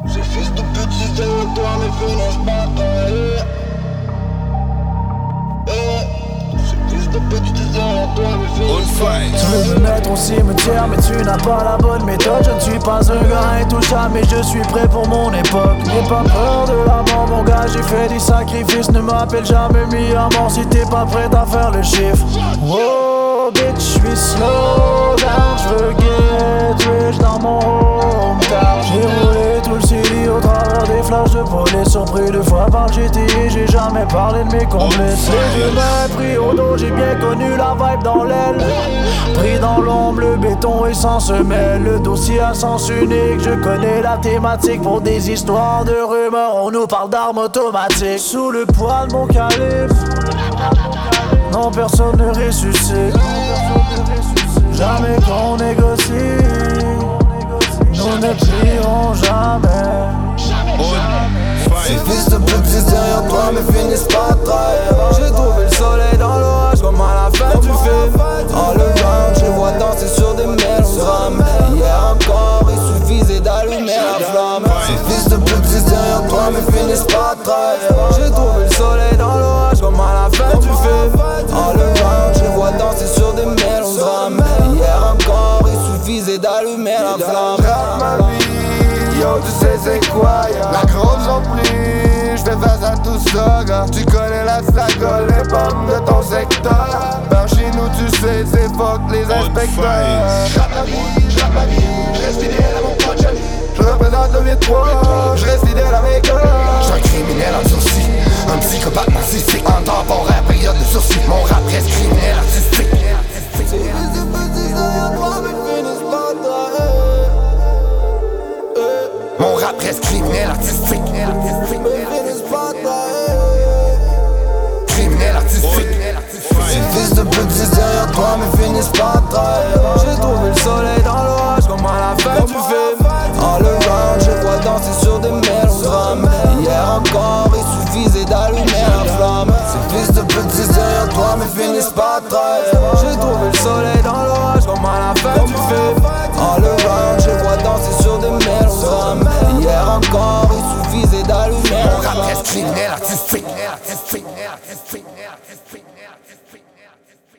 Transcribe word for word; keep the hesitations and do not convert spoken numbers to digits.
Ces fils de pute, si c'est avec toi, mais finissent pas travailler. Ces fils de pute, si c'est avec toi, mais finissent pas travailler. Tu veux me mettre au cimetière, mais tu n'as pas la bonne méthode. Je ne suis pas un gars intouchable, mais je suis prêt pour mon époque. N'aie pas peur de la mort, mon gars, j'ai fait des sacrifices. Ne m'appelle jamais mis à mort si t'es pas prêt à faire le chiffre. Oh, bitch, j'suis slow down, j'veux get rich dans mon hometown. J'ai roulé tout le city au travers des flashs de police. Surpris deux fois par G T A, j'ai jamais parlé de mes complices. Les humains pris au dos, j'ai bien connu la vibe dans l'aile. Pris dans l'ombre, le béton est sans semelle. Le dossier à sens unique, je connais la thématique. Pour des histoires de rumeurs, on nous parle d'armes automatiques. Sous le poids de mon calibre, non, personne ne ressuscite. Jamais qu'on négocie, nous ne prierons jamais. Ces fils de pute, c'est derrière toi, mais finissent pas de trahir. J'ai trouvé le soleil dans l'orage, comme à la fin du film. All around, je les vois danser sur des mélodrames. Hier encore, il suffisait d'allumer la flamme. Ces fils de pute, c'est derrière toi, mais finissent pas de trahir. J'ai trouvé le soleil dans l'orage, comme à la fin du film. All around, je les vois danser sur des mélodrames. Hier encore, il suffisait d'allumer la flamme. Ma vie, yo, tu sais c'est quoi, ya. La grosse emprise, j'fais face à tout ça, gars. Tu connais la saga, les pommes de ton secteur. Par chez nous, tu sais, c'est fuck les inspecteurs. J'rappe ma vie, j'rappe ma vie, j'reste fidèle à mon pote Johnny. J'représente le vieux trois, j'reste fidèle à mes gars. J'suis un criminel en sursis, un psychopathe narcissique. En temporaire, période de sursis, mon rap reste criminel artistique. Ces fils de pute, c'est derrière toi, mais finissent pas de trahir. Mon rap reste criminel artistique. Criminel artistique. Ces fils de pute, c'est derrière toi, mais finissent pas de trahir. J'ai trouvé le soleil dans l'orage, comme à la fin du film. All around, je vois danser sur des mélodrames. Hier encore, il suffisait d'allumer la flamme. Ces fils de pute, c'est derrière toi, mais finissent pas de trahir. J'ai trouvé le soleil dans l'orage, comme à la fin du film. All around, je vois danser sur des mélodrames. Hier encore, il suffisait d'allumer Mon la rap flamme. reste criminel artistique.